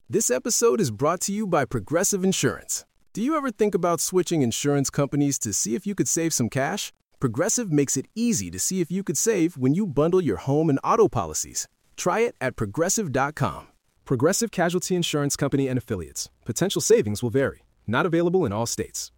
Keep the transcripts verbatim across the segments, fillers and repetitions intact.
This episode is brought to you by Progressive Insurance. Do you ever think about switching insurance companies to see if you could save some cash? Progressive makes it easy to see if you could save when you bundle your home and auto policies. Try it at progressive dot com. Progressive Casualty Insurance Company and Affiliates. Potential savings will vary. Not available in all states.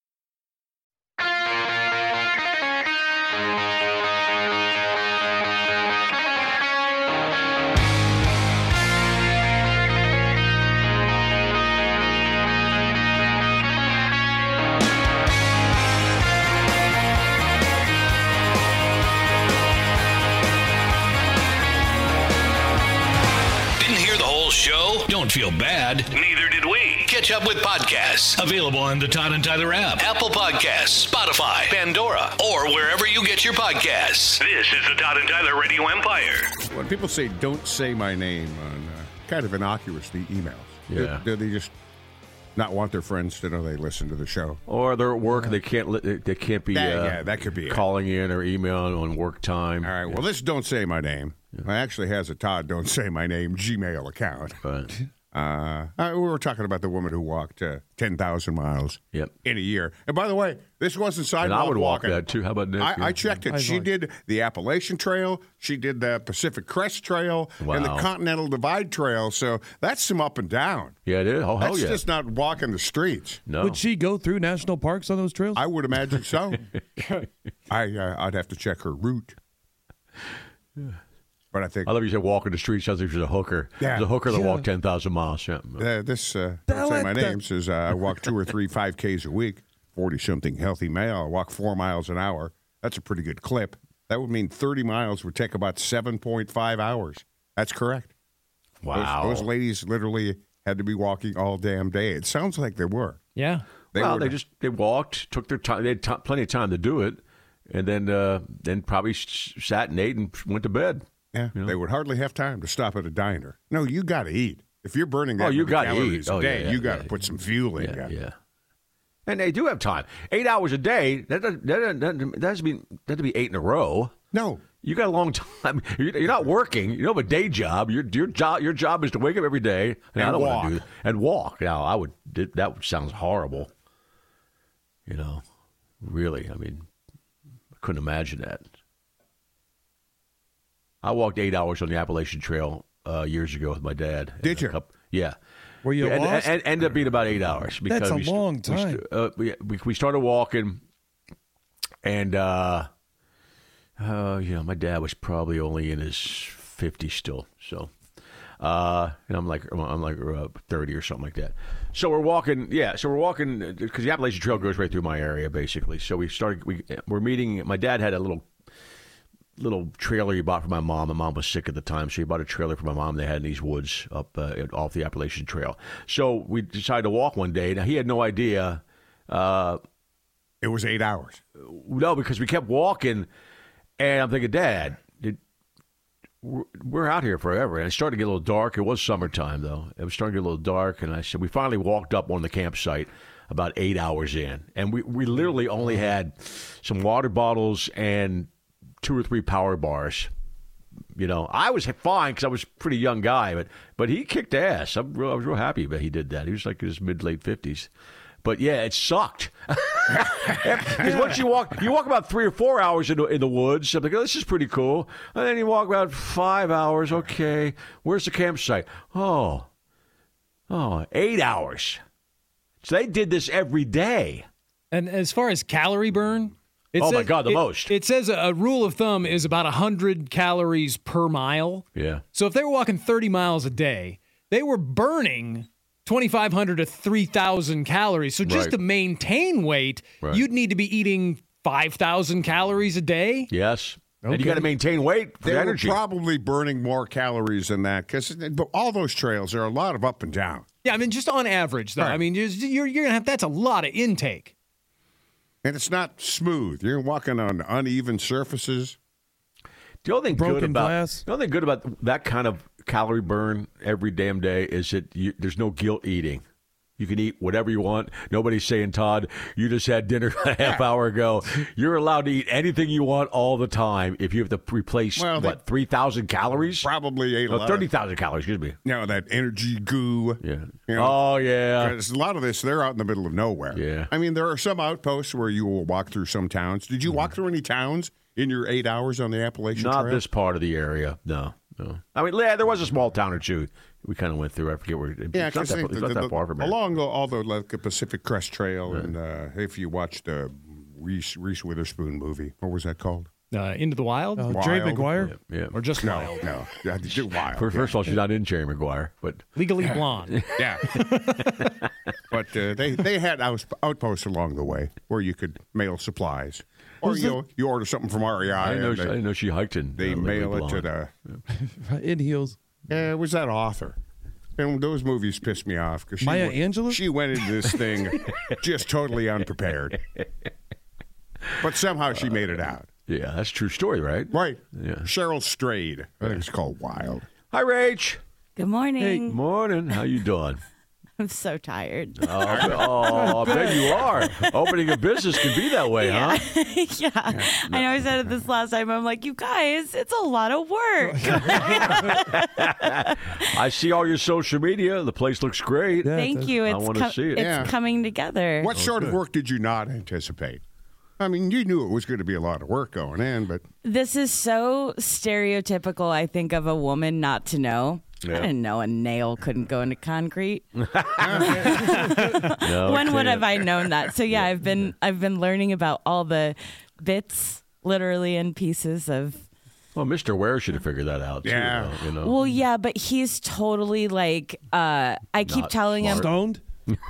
Show? Don't feel bad. Neither did we. Catch up with podcasts. Available on the Todd and Tyler app, Apple Podcasts, Spotify, Pandora, or wherever you get your podcasts. This is the Todd and Tyler Radio Empire. When people say, don't say my name on uh, kind of innocuously emails, yeah. do, do they just not want their friends to know they listen to the show? Or they're at work, they can't li- they can't be that, uh, yeah, that could be calling it. in or emailing on work time. All right, well, this Don't Say My Name. Yeah. actually has a Todd Don't Say My Name Gmail account. Right. Uh, we were talking about the woman who walked uh, ten thousand miles yep. in a year. And by the way, this wasn't sidewalk and I would walking. walk that too. How about Nick? I, I checked it. I'd she like. did the Appalachian Trail. She did the Pacific Crest Trail wow. and the Continental Divide Trail. So that's some up and down. Yeah, it is. Oh, hell that's yeah. just not walking the streets. No. Would she go through national parks on those trails? I would imagine so. I, uh, I'd have to check her route. But I think I love you said walking the streets. Sounds like she's a hooker. Yeah. There's a hooker that Yeah. walked ten thousand miles. Yeah. uh, this, uh, don't say my name, says uh, I walk two or three five Ks a week, forty-something healthy male. I walk four miles an hour. That's a pretty good clip. That would mean thirty miles would take about seven point five hours. That's correct. Wow. Those, those ladies literally had to be walking all damn day. It sounds like they were. Yeah. They well, were, they just they walked, took their time. They had t- plenty of time to do it, and then uh, then probably s- sat and ate and went to bed. Yeah, you know? They would hardly have time to stop at a diner. No, you got to eat. If you're burning that Oh, you many gotta calories eat. a Oh, day, yeah, yeah, you got to yeah. put some fuel in. Yeah, you. yeah. And they do have time. Eight hours a day. That doesn't that, that, that doesn't mean that to be eight in a row. No, You got a long time. You're you're not working. You don't have a day job. Your your job your job is to wake up every day And I don't walk. want to do that. And walk. Now I would. That sounds horrible. You know, really. I mean, I couldn't imagine that. I walked eight hours on the Appalachian Trail uh, years ago with my dad. Did you? Couple, yeah. Were you Yeah, and, lost? and, and ended up being about eight hours. Because That's a we st- long we time. st- uh, we, we we started walking, and uh, uh, you know, my dad was probably only in his fifties still. So, uh, and I'm like I'm like uh, thirty or something like that. So we're walking, yeah. So we're walking because the Appalachian Trail goes right through my area, basically. So we started. We we're meeting. My dad had a little. little trailer he bought for my mom. My mom was sick at the time, so he bought a trailer for my mom they had in these woods up uh, off the Appalachian Trail. So we decided to walk one day. Now, he had no idea. Uh, it was eight hours. no, because we kept walking, and I'm thinking, Dad, did, we're, we're out here forever. And it started to get a little dark. It was summertime, though. It was starting to get a little dark, and I said, we finally walked up on the campsite about eight hours in. And we, we literally only had some water bottles and two or three power bars. You know, I was fine because I was a pretty young guy, but but he kicked ass. I'm real, I was real happy that he did that. He was like in his mid late fifties. But yeah, it sucked. Because once you walk, you walk about three or four hours in the, in the woods. I'm like, oh, this is pretty cool. And then you walk about five hours. Okay, where's the campsite? Oh, oh, eight hours. So they did this every day. And as far as calorie burn, it Oh, says, my God, the it, most. It says a, a rule of thumb is about one hundred calories per mile. Yeah. So if they were walking thirty miles a day, they were burning twenty-five hundred to three thousand calories. So just Right. to maintain weight, Right. you'd need to be eating five thousand calories a day. Yes. And you Okay. got to maintain weight for They were energy. probably burning more calories than that because all those trails are a lot of up and down. Yeah, I mean, just on average, though. Right. I mean, you're, you're, you're going to have, that's a lot of intake. And it's not smooth. You're walking on uneven surfaces. The only thing good Broken about glass. the only thing good about that kind of calorie burn every damn day is that you, there's no guilt eating. You can eat whatever you want. Nobody's saying, Todd, you just had dinner a half hour ago. You're allowed to eat anything you want all the time if you have to replace, Well, what, three thousand calories? Probably ate a Oh, lot. thirty thousand calories, excuse me. You know, that energy goo. Yeah. You know, Oh, yeah. Because a lot of this, they're out in the middle of nowhere. Yeah. I mean, there are some outposts where you will walk through some towns. Did you walk through any towns in your eight hours on the Appalachian Not Trail? this part of the area. No, no. I mean, yeah, there was a small town or two we kind of went through. I forget where. Yeah, it's not that, they- it's the- not the- that far from here. along the, all the like the Pacific Crest Trail, and uh, if you watched the Reese Reese Witherspoon movie, what was that called? Uh, Into the Wild? Uh, Jerry Wild. Maguire? Yeah. yeah. Or just No, Wild? no, yeah, do Wild. First, first of all, she's not in Jerry Maguire, but Legally Blonde. Yeah, but uh, they they had out, outposts along the way where you could mail supplies, or you know, you order something from R E I. I didn't know, and she, I they, didn't know she hiked in. they uh, mail Legally it to Blonde. the. In heels. Yeah, it was that author. And those movies pissed me off because Maya Angelou? She went into this thing just totally unprepared, but somehow she made it out. Yeah, that's a true story, right? Right. Yeah. Cheryl Strayed. I think it's called Wild. Hi, Rach. Good morning. Morning. How you doing? I'm so tired. Oh, oh, I bet you are. Opening a business can be that way, huh? yeah. I know I said it this last time. I'm like, you guys, it's a lot of work. I see all your social media. The place looks great. Yeah, Thank it's- you. I It's wanna see it. It's Yeah. coming together. What sort of work did you not anticipate? I mean, you knew it was going to be a lot of work going in, but This is so stereotypical, I think, of a woman not to know. Yeah. I didn't know a nail couldn't go into concrete. No, when it would can't. have I known that? So yeah, I've been I've been learning about all the bits, literally, and pieces of. Well, Mister Ware should have figured that out, too. Yeah. though, you know? Well, yeah, but he's totally like. Uh, I keep Not telling him. Stoned?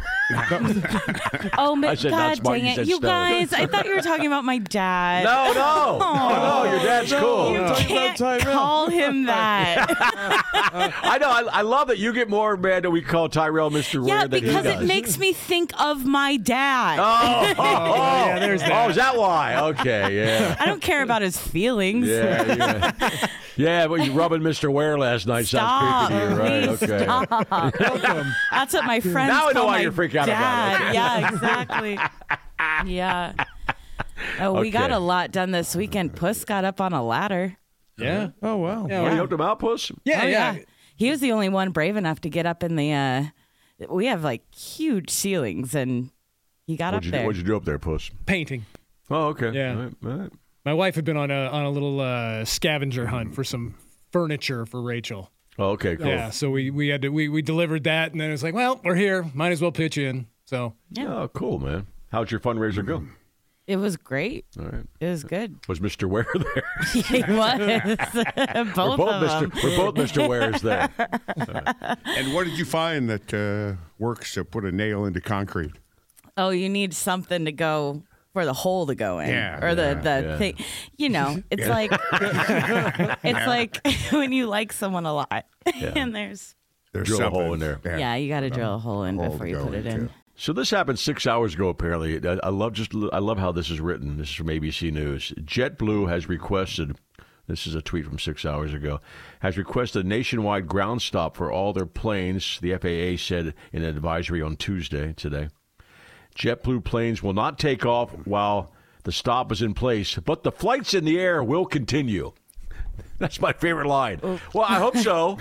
Oh, my I said not God smart, dang you it. said You stoned. guys, I thought you were talking about my dad. No, no. Oh, no, your dad's cool. You talking about can't Tyrell. call him that. I know. I, I love that you get more mad that we call Tyrell Mister yeah, Ware than he because does. it makes me think of my dad. Oh, oh, oh. yeah, there's that. Oh, is that why? Okay, yeah. I don't care about his feelings. Yeah, yeah. Yeah, but you rubbing Mister Ware last night Stop, sounds creepy to you, right? please Okay. stop. That's what my friends Now I know call why my you're freaking out about it. dad. Okay. Yeah, exactly. Yeah. Oh, we got Okay. a lot done this weekend. Puss got up on a ladder. Yeah. Oh, wow. Yeah. Oh, you Yeah. helped him out, Puss? Yeah, Oh, yeah. He was the only one brave enough to get up in the. Uh, we have like huge ceilings, and he got What'd up you, there. do, what'd you do up there, Puss? Painting. Oh, okay. Yeah. All right, all right. My wife had been on a on a little uh, scavenger hunt for some furniture for Rachel. Oh, okay, cool. Yeah, so we, we had to we, we delivered that, and then it was like, well, we're here, might as well pitch in. So Oh, cool, man. How'd your fundraiser go? It was great. All right. It was good. Was Mister Ware there? He was. both we're both of Mister them. We're both Mister Wares there. and what did you find that uh, works to put a nail into concrete? Oh, you need something to go for the hole to go in, Yeah, or the yeah, the yeah. thing. You know, it's like it's like when you like someone a lot, and there's There's Drill a something. hole in there. yeah, you got to drill a hole in hole before to you go put it in. into. So this happened six hours ago. Apparently, I, I love just I love how this is written. This is from A B C News. JetBlue has requested. This is a tweet from six hours ago. Has requested a nationwide ground stop for all their planes. The F A A said in an advisory on Tuesday today. JetBlue planes will not take off while the stop is in place, but the flights in the air will continue. That's my favorite line. Well, I hope so.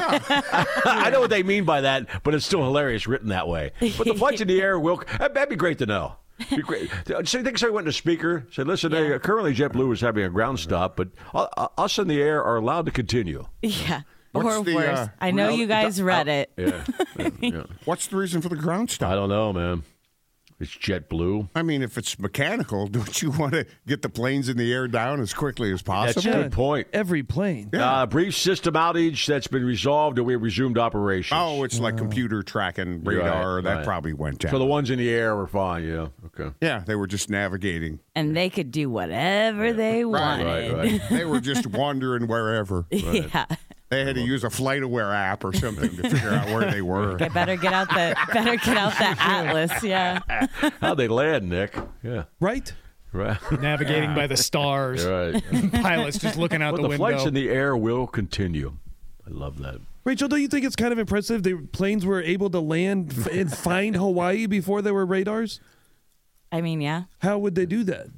I know what they mean by that, but it's still hilarious written that way. But the flights in the air will. That'd be great to know. Be great. So you think somebody went to speaker, said, listen, Yeah. hey, currently JetBlue is having a ground stop, but uh, us in the air are allowed to continue. Yeah, What's or the, worse. uh, I know real- you guys read it. Yeah. yeah, yeah. What's the reason for the ground I stop? don't know, man. It's JetBlue. I mean, if it's mechanical, don't you want to get the planes in the air down as quickly as That's possible? a good point. Every plane. Uh, brief system outage that's been resolved, and we resumed operations. Oh, it's like computer tracking radar. Right, that right. probably went down. So the ones in the air were fine, yeah. Okay. yeah, they were just navigating. And they could do whatever they wanted. Right, right. They were just wandering wherever. Yeah. They had to use a FlightAware app or something to figure out where they were. Get better get out the better get out the atlas. Yeah. How'd they land, Nick? Yeah. Right? Right. navigating by the stars, Right. pilots just looking out But the, the window. flights in the air will continue. I love that. Rachel, don't you think it's kind of impressive the planes were able to land f- and find Hawaii before there were radars? I mean, yeah. How would they do that?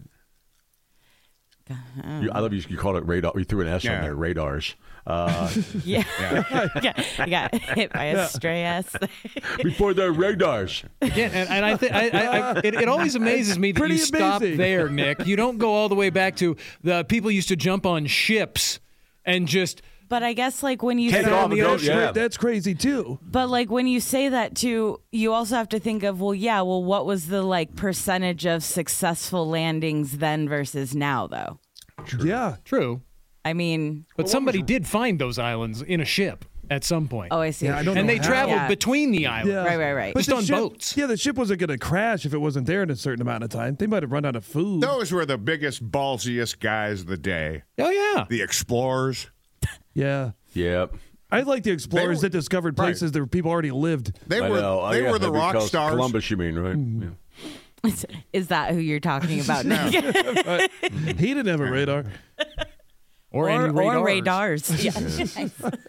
You, I love you. You called it radar. You threw an S Yeah. on there. Radars. Uh, Yeah. yeah. You got hit by a stray S. before the radars. Again, and, and I think I, I, I, it, it always amazes me that Pretty you stop amazing. there, Nick. You don't go all the way back to the people used to jump on ships and just. But I guess like when you Take say, off and go, yeah. That's crazy too. but like when you say that too, you also have to think of, well, yeah, well, what was the like percentage of successful landings then versus now, though? Yeah. True. I mean, But somebody did find those islands in a ship at some point. oh, I see. Yeah, what I you're don't and know they how. traveled Yeah. between the islands. Yeah. Right, right, right. Just the on ship- boats. Yeah, the ship wasn't going to crash if it wasn't there in a certain amount of time. They might have run out of food. Those were the biggest, ballsiest guys of the day. Oh, yeah. The explorers. Yeah. Yep. I like the explorers They were- that discovered right. places that people already lived. They I were know. Oh, they yeah, were the that'd be rock close. stars. Columbus, you mean, right? Mm. Yeah. Is that who you're talking about, Nick? He didn't have a radar. Or, or, any or radars. radars. Yeah.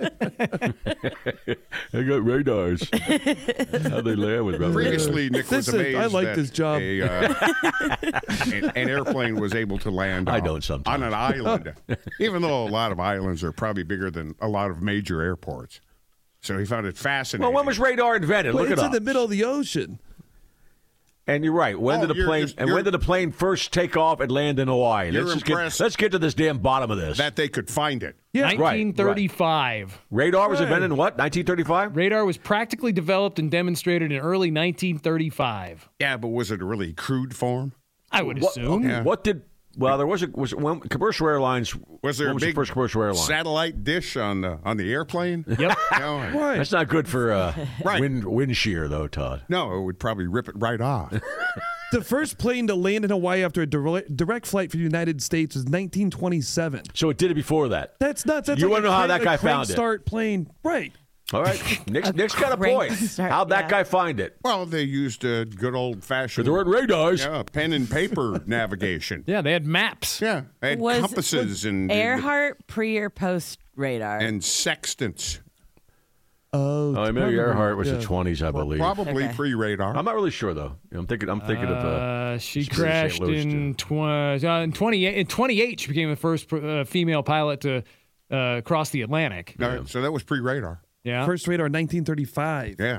They got radars. How they land with radars. Previously, Nick was This is- amazed I like that this job. A, uh, an, an airplane was able to land I on, don't sometimes. on an island, even though a lot of islands are probably bigger than a lot of major airports. So he found it fascinating. Well, when was radar invented? Well, Look it's it in up. the middle of the ocean. And you're right. When Oh, did the you're plane? just- and you're- when did the plane first take off and land in Hawaii? You're Let's just get, impressed let's get to this damn bottom of this. that they could find it? Yeah. nineteen thirty-five. radar was Right. invented in what? nineteen thirty-five. Radar was practically developed and demonstrated in early nineteen thirty-five. Yeah, but was it a really crude form? I would What, assume. Yeah. what did? Well, there was a was when commercial airlines. Was there what a was big the first commercial airline? satellite dish on the on the airplane? Yep. No, Right. That's not good for uh, Right. wind wind shear, though, Todd. no, it would probably rip it right off. The first plane to land in Hawaii after a direct, direct flight from the United States was nineteen twenty-seven. So it did it before that. That's nuts. That's You like wanna a know how crank- that guy a crank found it? Start plane. Right. All right, Nick's, Nick's got a crank point. start, How'd that yeah. guy find it? Well, they used a good old fashioned There weren't radars. yeah, pen and paper navigation. Yeah, they had maps. Yeah, they had Was- compasses was and Earhart pre or post radar? and sextants. Oh, Oh, Amelia probably, Earhart was yeah. the twenties, I believe. Probably Okay. pre-radar. I'm not really sure though. I'm thinking. I'm thinking of. Uh, Uh, she She's from Saint crashed Louis, in, tw- uh, in twenty-eight. In twenty-eight, she became the first uh, female pilot to uh, cross the Atlantic. All right, so that was pre-radar. Yeah, First radar nineteen thirty-five. Yeah.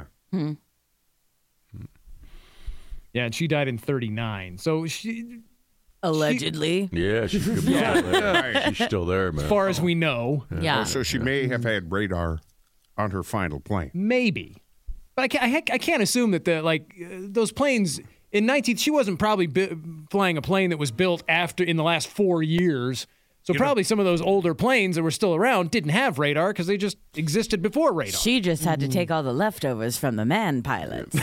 yeah, and she died in thirty-nine. So she, Allegedly. yeah, she could be still there. Right. She's still there, man. as far as we know, Yeah. Oh, so she may have had radar on her final plane. maybe. But I can't, I ha- I can't assume that the like uh, those planes in nineteen. She wasn't probably bi- flying a plane that was built after in the last four years. So probably some of those older planes that were still around didn't have radar because they just existed before radar. She just had to take all the leftovers from the man pilots.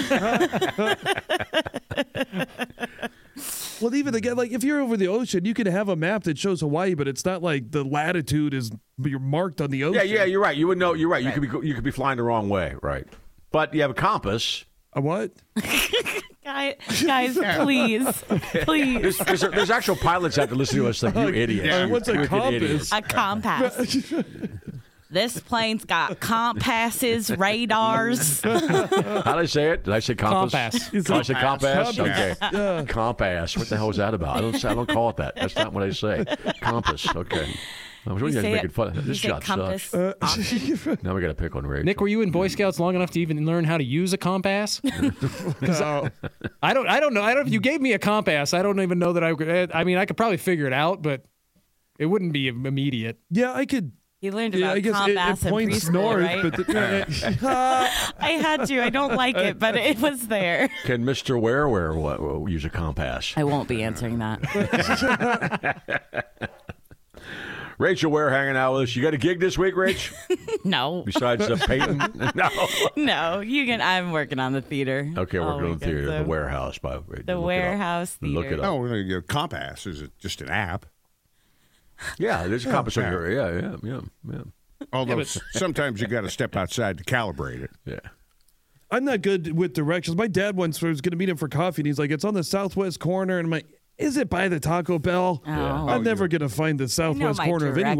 Well, even again, like if you're over the ocean, you can have a map that shows Hawaii, but it's not like the latitude is you're marked on the ocean. Yeah, yeah, you're right. You would know. You're right. You could be. You could be flying the wrong way, right? But you have a compass. A what? Guys, guys please, please. There's, there's, there's actual pilots that have to listen to us like you idiots. Yeah. You What's a wicked compass? idiots. A compass. This plane's got compasses, radars. How did I say it? Did I say compass? Compass. Did I say compass? Compass. Okay. Yeah. Compass. What the hell is that about? I don't. I don't call it that. That's not what I say. Compass. Okay. I was really You say making it- fun. you This say job compass sucks. often? Now we got to pick on Rachel. Nick, were you in Boy Scouts long enough to even learn how to use a compass? 'Cause I, I don't. I don't know. I don't. If you gave me a compass, I don't even know that I. could- I mean, I could probably figure it out, but it wouldn't be immediate. Yeah, I could. You learned Yeah, about I guess it, compass it in points preschool, north, right? but the, I had to. I don't like it, but it was there. Can Mister Wareware what, what, use a compass? I won't be answering that. Rachel Ware hanging out with us. You got a gig this week, Rach? No, Besides uh, Peyton? No. no. You can. I'm working on the theater. Okay, we're all going to the weekend, theater. so- The warehouse. By The look it up. warehouse theater. Look it up. No, your compass is just an app. Yeah, there's a compass on your. Yeah, yeah, yeah, yeah. Although s- sometimes you got to step outside to calibrate it. Yeah. I'm not good with directions. My dad once was going to meet him for coffee, and he's like, "It's on the southwest corner." And I'm like, "Is it by the Taco Bell?" Oh. I'm never going to find the I know southwest my corner of direction. anywhere.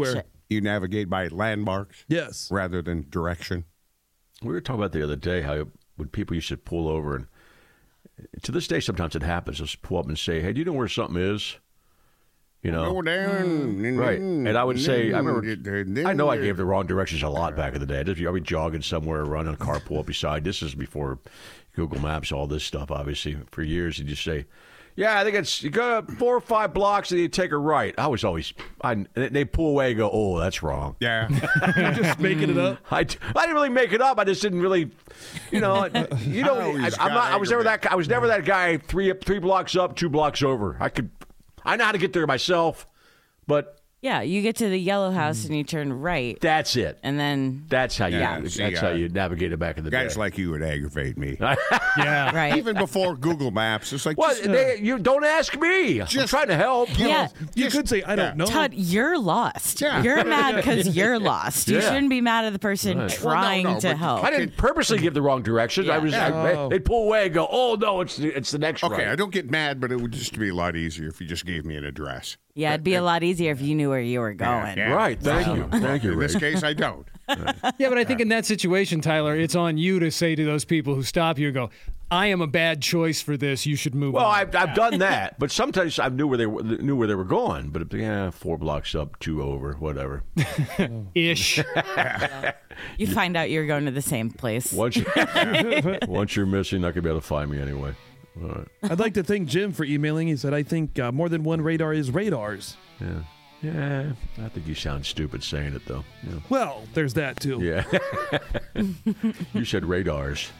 You navigate by landmarks Yes. rather than direction. We were talking about the other day how when people used to pull over, and to this day sometimes it happens. Just pull up and say, "Hey, do you know where something is?" You know, Go down. right? And I would say, I remember, I know I gave the wrong directions a lot back in the day. I'd just be, I'd be jogging somewhere, running a car, pull up beside. This is before Google Maps, all this stuff. Obviously, for years, you just say, "Yeah, I think it's you go four or five blocks and you take a right." I was always, I they pull away and go, "Oh, that's wrong." Yeah. You're just making it up. I, I didn't really make it up. I just didn't really, you know, you know. I, I'm not. I was never that. I was never that guy. Three three blocks up, two blocks over. I could. I know how to get there myself, but Yeah, you get to the yellow house and you turn right, that's it. and then That's how you. Yeah, that's see, how uh, you navigate it back in the Guys day. like you would aggravate me. Yeah. right. Even before Google Maps, it's like, Well, just, they, you don't ask me. I'm Just- trying to help. yeah. You Just- could say, I don't know. Todd, you're lost. Yeah. You're mad because you're lost. You Yeah. shouldn't be mad at the person Right. trying Well, no, no, to but- help. I didn't purposely give the wrong directions. I was. I, Oh. they'd pull away and go, "Oh no, it's the, it's the next okay, right." I don't get mad, but it would just be a lot easier if you just gave me an address. Yeah, it'd be a lot easier if you knew where you were going. Yeah. Right. Thank you. Thank you, In Rick. this case, I don't. Yeah, but I think in that situation, Tyler, it's on you to say to those people who stop you and go, "I am a bad choice for this. You should move Well, on." I've, I've done that, but sometimes I knew where they were, knew where they were going. But yeah, four blocks up, two over, whatever. Ish. You find out you're going to the same place. Once you, once you're missing, not gonna be able to find me anyway. All right. I'd like to thank Jim for emailing. He said, I think uh, more than one radar is radars. Yeah. Yeah. I think you sound stupid saying it though. Yeah. Well, there's that too. Yeah. You said radars.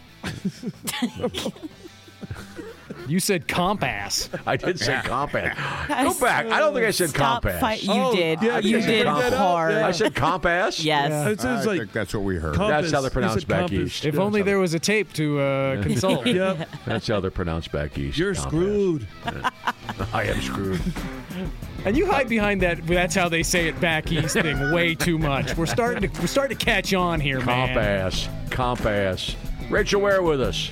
You said compass. I did say compass. Go back. I don't think I said Stop compass. fight- You Oh, did. yeah, you you did bring that up, hard. yeah. I said compass. Yes. It says I like think that's what we heard. compass. That's how they're You pronounced said back compass. east. If only there was a tape to uh, consult. Yep. That's how they're pronounced back east. You're compass. screwed. I am screwed. And you hide behind that. That's how they say it back east thing way too much. We're starting to we're starting to catch on here, man. Compass. Compass. Rachel Ware with us.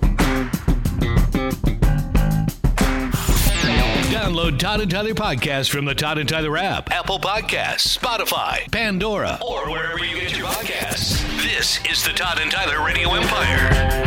Download Todd and Tyler podcast from the Todd and Tyler app, Apple Podcasts, Spotify, Pandora, or wherever you get your podcasts. This is the Todd and Tyler Radio Empire.